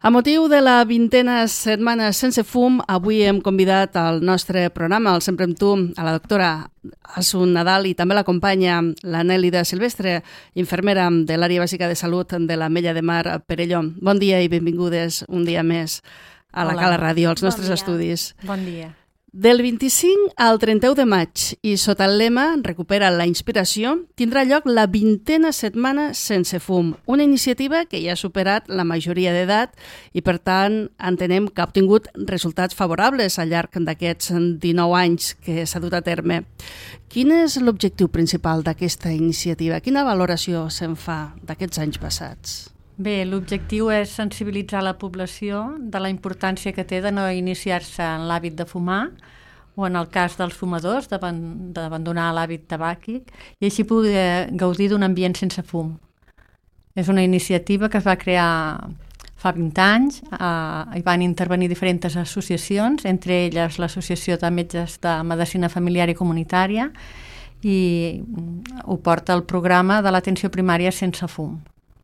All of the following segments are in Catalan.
A motiu de la 20a setmana sense fum, avui hem convidat al nostre programa, al Sempre amb tu, a la doctora Asun Nadal, i també l'acompanya la Nèlida Silvestre, infermera de l'àrea bàsica de salut de l'Ametlla de Mar, Perelló. Bon dia i benvingudes un dia més a la Cala Ràdio, als nostres estudis. Bon dia. Del 25 al 31 de maig i sota el lema Recupera la inspiració, tindrà lloc la 20a setmana sense fum, una iniciativa que ja ha superat la majoria d'edat i, per tant, entenem que ha obtingut resultats favorables al llarg d'aquests 19 anys que s'ha dut a terme. Quin és l'objectiu principal d'aquesta iniciativa? Quina valoració se'n fa d'aquests anys passats? Bé, l'objectiu és sensibilitzar la població de la importància que té de no iniciar-se en l'hàbit de fumar o, en el cas dels fumadors, d'abandonar l'hàbit tabàquic i així poder gaudir d'un ambient sense fum. És una iniciativa que es va crear fa 20 anys, hi van intervenir diferents associacions, entre elles l'Associació de Metges de Medicina Familiar i Comunitària, i ho porta el programa de l'atenció primària sense fum.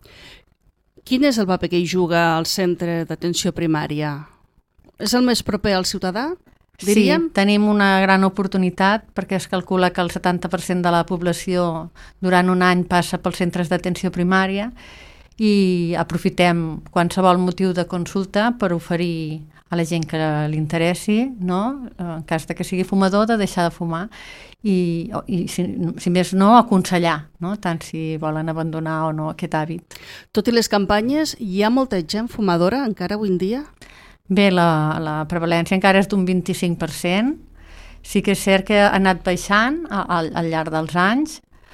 Quin és el paper que hi juga al centre d'atenció primària? És el més proper al ciutadà, diríem? Sí, tenim una gran oportunitat perquè es calcula que el 70% de la població durant un any passa pels centres d'atenció primària i aprofitem qualsevol motiu de consulta per oferir a la gent que li interessi, no? En cas de que sigui fumador, de deixar de fumar i si més no, aconsellar, no? Tant si volen abandonar o no aquest hàbit. Tot i les campanyes, hi ha molta gent fumadora encara avui en dia? Bé, la prevalència encara és d'un 25%. Sí que és cert que ha anat baixant al llarg dels anys.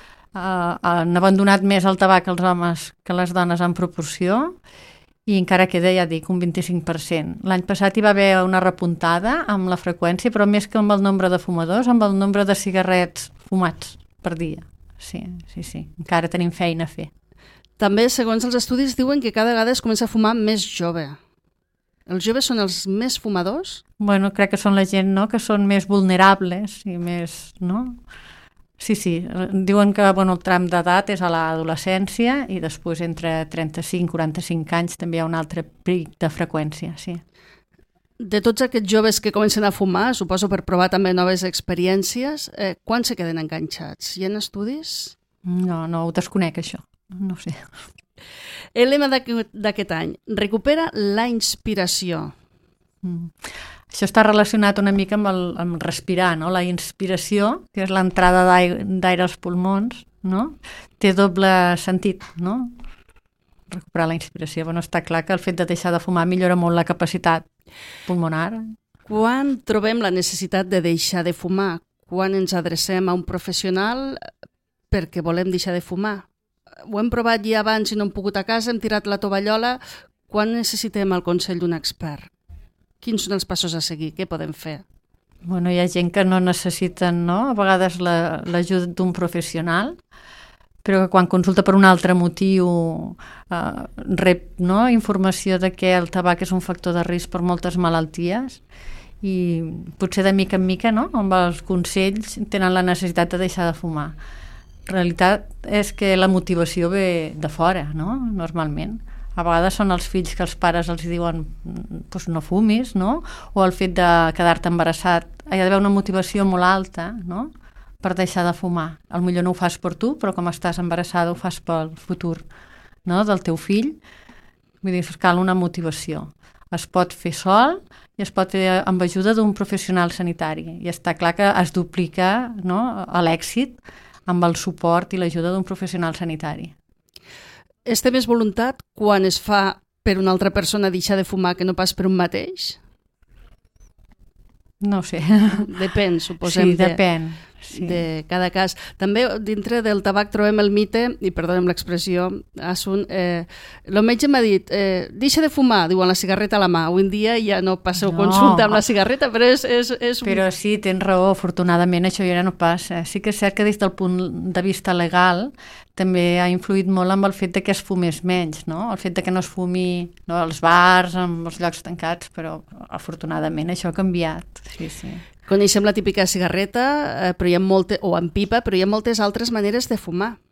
Han abandonat més el tabac els homes que les dones en proporció i encara queda, ja dic, un 25%. L'any passat hi va haver una repuntada amb la freqüència, però més que amb el nombre de fumadors, amb el nombre de cigarrets fumats per dia. Sí. Encara tenim feina a fer. També, segons els estudis, diuen que cada vegada es comença a fumar més jove. Els joves són els més fumadors? Bueno, crec que són la gent, no?, que són més vulnerables i més, no? Sí. Diuen que el tram d'edat és a l'adolescència i després entre 35 i 45 anys també hi ha un altre pic de freqüència, sí. De tots aquests joves que comencen a fumar, suposo per provar també noves experiències, quan se queden enganxats? Hi ha estudis? No, ho desconec, això. No ho sé. El lema d'aquest any, recupera la inspiració. Això està relacionat una mica amb respirar, no? La inspiració, que és l'entrada d'aire als pulmons, no? Té doble sentit, no? Recuperar la inspiració. Bueno, està clar que el fet de deixar de fumar millora molt la capacitat pulmonar. Quan trobem la necessitat de deixar de fumar? Quan ens adrecem a un professional perquè volem deixar de fumar? Ho hem provat ja abans i no hem pogut a casa, hem tirat la tovallola. Quan necessitem el consell d'un expert? Quins són els passos a seguir? Què podem fer? Bueno, hi ha gent que no necessiten, no?, a vegades l'ajuda d'un professional, però que quan consulta per un altre motiu rep, no?, informació de que el tabac és un factor de risc per moltes malalties i potser de mica en mica, no?, amb els consells tenen la necessitat de deixar de fumar. La realitat és que la motivació ve de fora, no?, normalment. A vegades són els fills que els pares els diuen doncs no fumis, no? O el fet de quedar-te embarassat. Hi ha d'haver una motivació molt alta, no?, per deixar de fumar. Potser no ho fas per tu, però com estàs embarassada ho fas pel futur, no?, del teu fill. Vull dir, cal una motivació. Es pot fer sol i es pot fer amb ajuda d'un professional sanitari. I està clar que es duplica, no?, l'èxit amb el suport i l'ajuda d'un professional sanitari. Es té més voluntat quan es fa per una altra persona deixar de fumar que no pas per un mateix? No ho sé. Depèn, suposem. Sí, depèn. De cada cas. També dintre del tabac trobem el mite, i perdona'm l'expressió, Asun, el metge m'ha dit, deixa de fumar, diuen la cigarreta a la mà. Avui en dia ja no passeu consulta amb la cigarreta, però és... Però sí, tens raó, afortunadament això ja no passa. Sí que és cert que des del punt de vista legal també ha influït molt amb el fet de que es fumés menys, no? El fet de que no es fumi, no, als bars, als llocs tancats, però afortunadament això ha canviat. Sí. Coneixem la típica cigarreta, però hi ha o en pipa, però hi ha moltes altres maneres de fumar.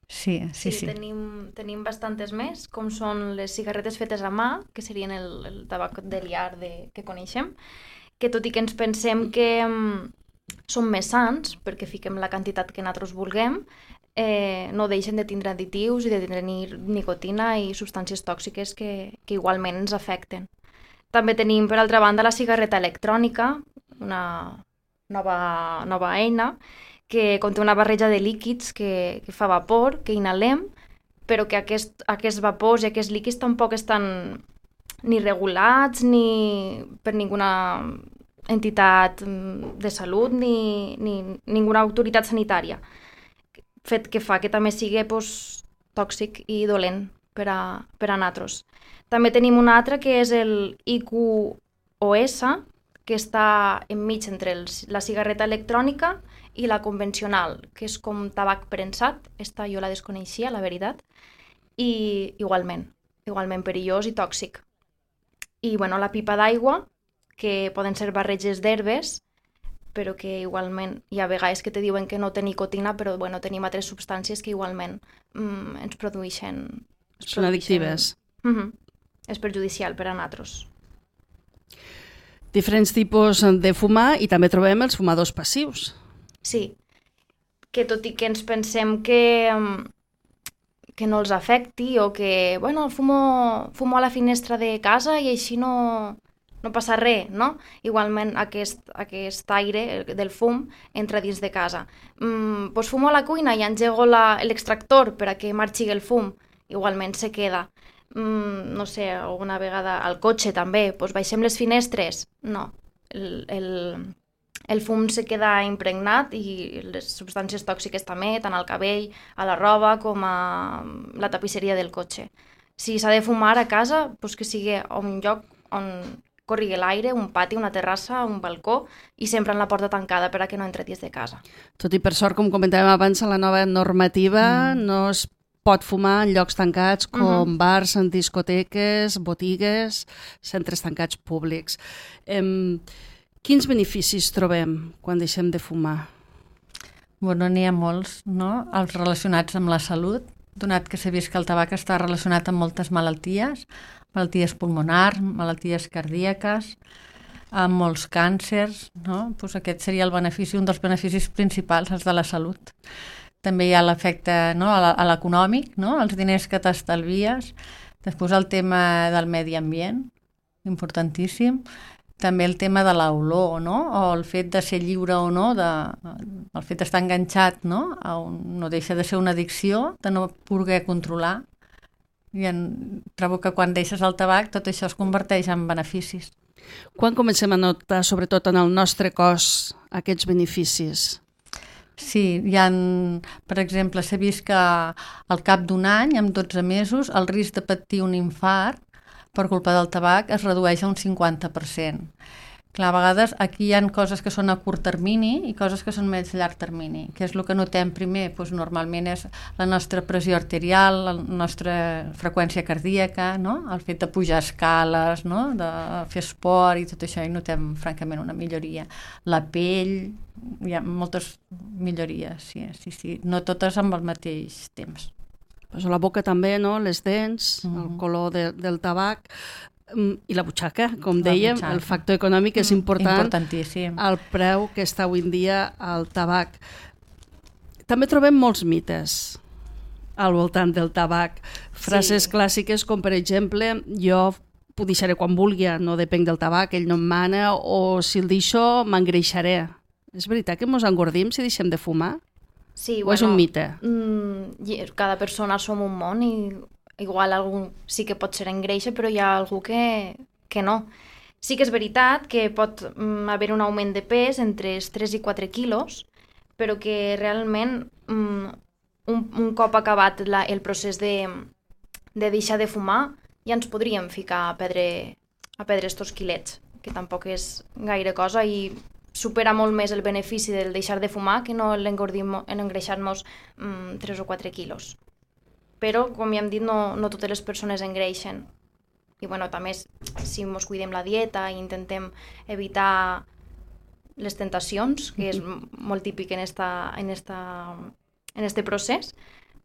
Sí. Tenim bastantes més, com són les cigarretes fetes a mà, que serien el tabac de llar que coneixem, que tot i que ens pensem que són més sants, perquè fiquem la quantitat que nosaltres vulguem, no deixen de tindre additius i de tenir nicotina i substàncies tòxiques que igualment ens afecten. També tenim, per altra banda, la cigarreta electrònica, una nova eina, que conté una barreja de líquids que fa vapor, que inhalem, però que aquests vapors i aquests líquids tampoc estan ni regulats ni per ninguna entitat de salut ni ninguna autoritat sanitària, fet que fa que també sigui tòxic i dolent per a nosaltres. També tenim un altre que és el IQOS, que està enmig entre la cigarreta electrònica i la convencional, que és com tabac prensat. Esta jo la desconeixia, la veritat, i igualment perillós i tòxic. I la pipa d'aigua, que poden ser barreges d'herbes, però que igualment hi ha vegades que te diuen que no té nicotina, però tenim altres substàncies que igualment ens produeixen... Són addictives. És perjudicial per a nosaltres. Diferents tipus de fumar i també trobem els fumadors passius. Sí, que tot i que ens pensem que no els afecti o que, fumo a la finestra de casa i així no passa res, no? Igualment aquest aire del fum entra dins de casa. Fumo a la cuina i engego l'extractor per a que marxi el fum, igualment se queda. No sé, alguna vegada al cotxe també, baixem les finestres. No, el fum se queda impregnat i les substàncies tòxiques també, tant al cabell, a la roba com a la tapisseria del cotxe. Si s'ha de fumar a casa, que sigui un lloc on corrigui l'aire, un pati, una terrassa, un balcó, i sempre amb la porta tancada per a que no entri dins de casa. Tot i per sort, com comentàvem abans, a la nova normativa no es pot fumar en llocs tancats com bars, discoteques, botigues, centres tancats públics. Quins beneficis trobem quan deixem de fumar? N'hi ha molts, no? Els relacionats amb la salut, donat que s'ha vist que el tabac està relacionat amb moltes malalties pulmonars, malalties cardíaques, amb molts càncers, no? Aquest seria el benefici, un dels beneficis principals, els de la salut. També hi ha l'efecte a l'econòmic, no? Els diners que t'estalvies. Després el tema del medi ambient, importantíssim. També el tema de l'olor, no? O el fet de ser lliure o no, el fet d'estar enganxat, no? No deixa de ser una addicció, de no poder controlar. I trobo que quan deixes el tabac tot això es converteix en beneficis. Quan comencem a notar, sobretot en el nostre cos, aquests beneficis? Sí, per exemple, s'ha vist que al cap d'un any, en 12 mesos, el risc de patir un infart per culpa del tabac es redueix a un 50%. Clar, a vegades aquí hi ha coses que són a curt termini i coses que són més a llarg termini. Què és el que notem primer? Normalment és la nostra pressió arterial, la nostra freqüència cardíaca, no? El fet de pujar escales, no? De fer esport i tot això, i notem francament una milloria. La pell, hi ha moltes millories, sí. No totes amb el mateix temps. La boca també, no? Les dents, el color del tabac i la butxaca, com dèiem, el factor econòmic és important. Importantíssim. El preu que està avui en dia al tabac. També trobem molts mites al voltant del tabac. Frases clàssiques com, per exemple, jo ho deixaré quan vulgui, no depenc del tabac, ell no em mana, o si el deixo m'engreixaré. És veritat que ens engordim si deixem de fumar? Sí, o és un mite? Cada persona som un món i igual algú sí que pot ser engreixa, però hi ha algú que no. Sí que és veritat que pot haver un augment de pes entre 3 i 4 quilos, però que realment un cop acabat el procés de deixar de fumar ja ens podríem ficar a perdre estos quilets, que tampoc és gaire cosa i supera molt més el benefici del deixar de fumar que no l'engreixar-nos 3 o 4 quilos. Però, com ja hem dit, no totes les persones engreixen. I també si ens cuidem la dieta i intentem evitar les tentacions, que és molt típic en este procés,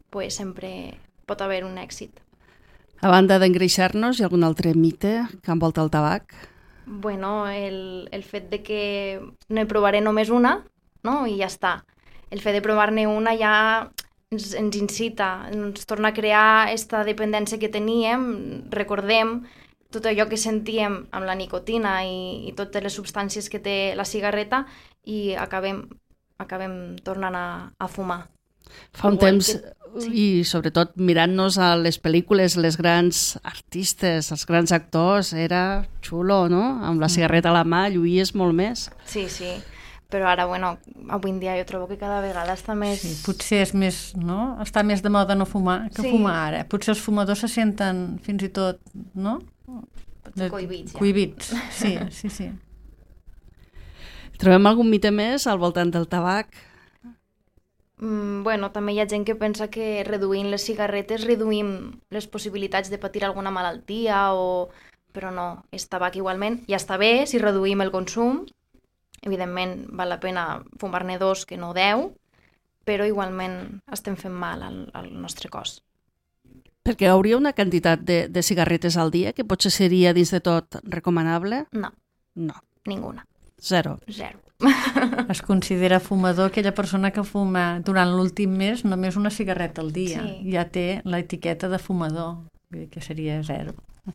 pues, sempre pot haver un èxit. A banda d'engreixar-nos, hi ha algun altre mite que envolta el tabac? Bueno, el fet de que ne provaré només una, no? I ja està. El fet de provar-ne una ja ens incita, ens torna a crear aquesta dependència que teníem, recordem tot allò que sentíem amb la nicotina i totes les substàncies que té la cigarreta i acabem tornant a fumar. Fa un temps, i sobretot mirant-nos a les pel·lícules, les grans artistes, els grans actors, era xulo, no? Amb la cigarreta a la mà lluïes molt més. Sí, però ara, bueno, avui en dia jo trobo que cada vegada està més... Sí, potser és més, no? Està més de moda no fumar que fumar ara. Potser els fumadors se senten fins i tot, no? Cohibits, ja. Cohibits, sí. Trobem algun mite més al voltant del tabac? Bueno, també hi ha gent que pensa que reduint les cigarretes reduïm les possibilitats de patir alguna malaltia però no, és tabac igualment. Ja està bé si reduïm el consum. Evidentment, val la pena fumar-ne 2 que no 10, però igualment estem fent mal al nostre cos. Perquè hi hauria una quantitat de cigarretes al dia que potser seria dins de tot recomanable? No. No. Ninguna. Zero. Es considera fumador aquella persona que fuma durant l'últim mes només una cigarreta al dia. Sí. Ja té l'etiqueta de fumador, que seria 0.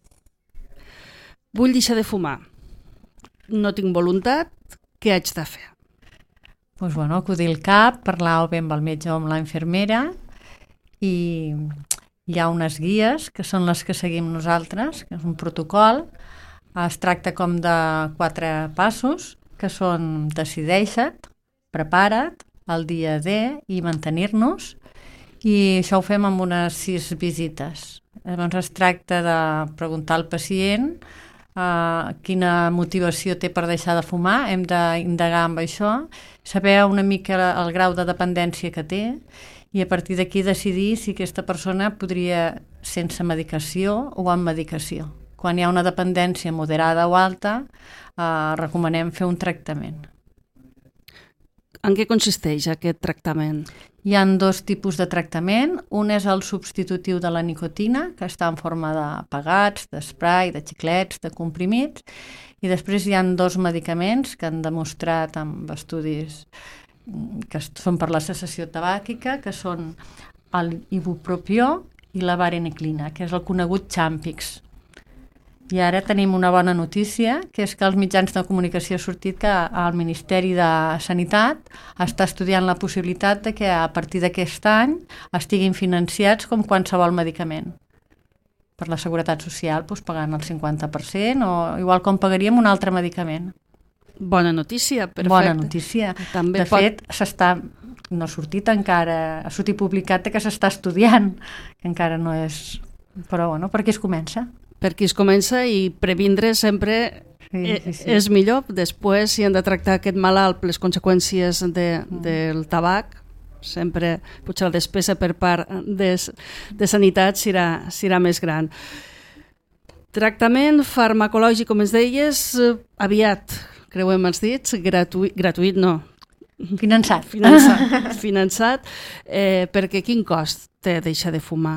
Vull deixar de fumar. No tinc voluntat. Què haig de fer? Doncs bueno, acudir al CAP, parlar o bé amb el metge o amb la infermera, i hi ha unes guies que són les que seguim nosaltres, que és un protocol. Es tracta com de 4 passos, que són decideixa't, prepara't, el dia D i mantenir-nos, i això ho fem amb unes 6 visites. Llavors es tracta de preguntar al pacient quina motivació té per deixar de fumar, hem d'indagar amb això, saber una mica el grau de dependència que té i a partir d'aquí decidir si aquesta persona podria sense medicació o amb medicació. Quan hi ha una dependència moderada o alta, recomanem fer un tractament. En què consisteix aquest tractament? Hi ha 2 tipus de tractament. Un és el substitutiu de la nicotina, que està en forma de pegats, d'esprai, de xiclets, de comprimits, i després hi ha 2 medicaments que han demostrat amb estudis que són per la cessació tabàquica, que són el ibupropió i la vareniclina, que és el conegut Champix. I ara tenim una bona notícia, que és que els mitjans de comunicació ha sortit que el Ministeri de Sanitat està estudiant la possibilitat de que a partir d'aquest any estiguin financiats com qualsevol medicament. Per la Seguretat Social, doncs, pagant el 50%, o igual com pagaríem un altre medicament. Bona notícia, perfecte. Bona notícia. També de fet, no ha sortit encara, ha sortit publicat que s'està estudiant, que encara no és... Però bueno, per aquí es comença. Per qui es comença i previndre sempre és millor. Després, si han de tractar aquest malalt, les conseqüències del tabac, sempre potser la despesa per part de sanitat serà més gran. Tractament farmacològic, com ens deies, aviat, creuem els dits, gratuït no. Finançat, perquè quin cost té deixar de fumar?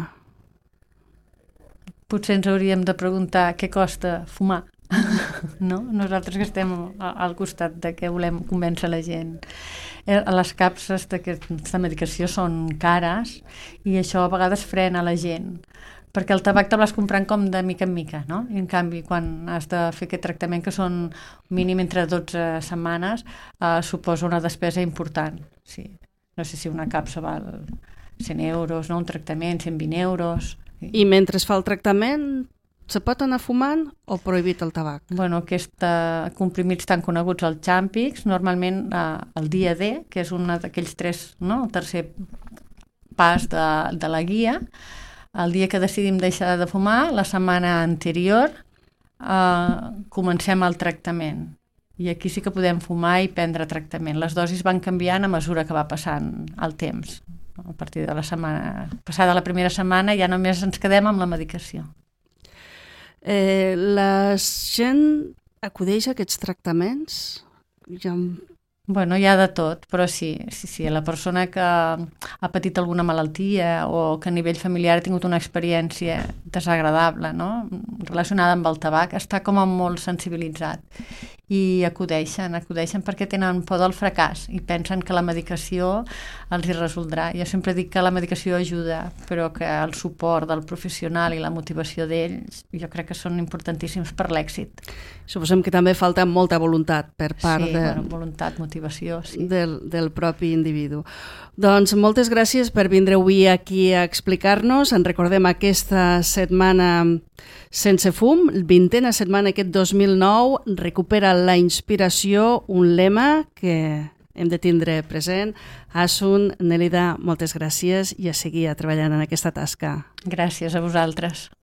Potser ens hauríem de preguntar què costa fumar, no? Nosaltres que estem al costat de que volem convèncer la gent. Les capses d'aquesta medicació són cares i això a vegades frena la gent, perquè el tabac te vas comprant com de mica en mica, no? I en canvi, quan has de fer aquest tractament, que són mínim entre 12 setmanes, suposa una despesa important. Sí. No sé si una capsa val 100 euros, no? Un tractament, 120 euros... I mentre es fa el tractament, se pot anar fumant o prohibit el tabac? Bueno, aquests comprimits tan coneguts, el Champix, normalment el dia D, que és un d'aquells 3, no? El tercer pas de la guia, el dia que decidim deixar de fumar, la setmana anterior, comencem el tractament. I aquí sí que podem fumar i prendre tractament. Les dosis van canviant a mesura que va passant el temps. A partir de la setmana, passada la primera setmana, ja només ens quedem amb la medicació. La gent acudeix a aquests tractaments? Bueno, hi ha de tot, però sí, la persona que ha patit alguna malaltia o que a nivell familiar ha tingut una experiència desagradable, no?, relacionada amb el tabac, està com a molt sensibilitzat i acudeixen perquè tenen por del fracàs i pensen que la medicació els hi resoldrà. Jo sempre dic que la medicació ajuda, però que el suport del professional i la motivació d'ells jo crec que són importantíssims per l'èxit. Suposem que també falta molta voluntat per part voluntat, motivació, sí. del propi individu. Doncs moltes gràcies per vindre avui aquí a explicar-nos. En recordem aquesta setmana sense fum, 20a setmana aquest 2009, recupera la inspiració, un lema que hem de tindre present. Asun, Nélida, moltes gràcies i a seguir treballant en aquesta tasca. Gràcies a vosaltres.